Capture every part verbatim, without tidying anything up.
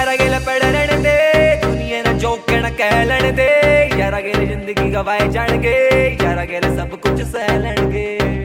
यारा गेल पढ़ने दे दुनिया ना जो कहना कह लेने दे यारा गेल जिंदगी गवाए जाएंगे यारा गेल सब कुछ सह लेंगे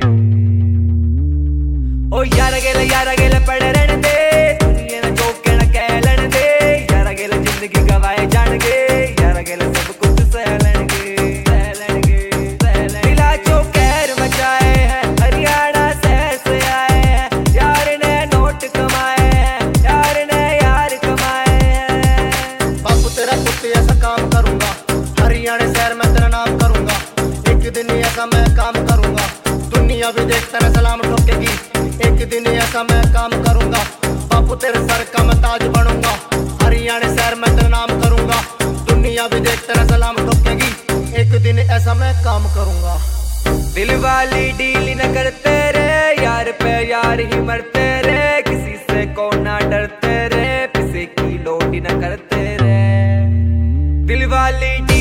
ओ यारा गेल यारा गेल पढ़ने दे दुनिया ना जो कहना कह लेने दे यारा गेल जिंदगी गवाए जाएंगे यारा गेल सब कुछ सह लेंगे सह लेंगे सह लेंगे दिला जो कहर मचाए हैं हरियाणा शहर से आए हैं यार ने नोट कमाए हैं यार ने यार कमाए हैं बापू तेरा कुत्ते ऐसा काम करूंगा हरियाणा शहर में तेरा नाम करूंगा एक दिन ऐसा मैं काम करूंगा दुनिया भी देख तेरा सलाम ठोकेगी एक दिन ऐसा मैं काम करूंगा बापू तेरे सर का मैं ताज बनूंगा हरियाणा शहर में तेरा नाम करूंगा दुनिया भी देख तेरा सलाम ठोकेगी एक दिन ऐसा मैं काम करूंगा दिल वाली डील न करते रे यार पे यार ही मरते रे किसी से को ना डरते रे किसी की लोड न करते रे दिल वाली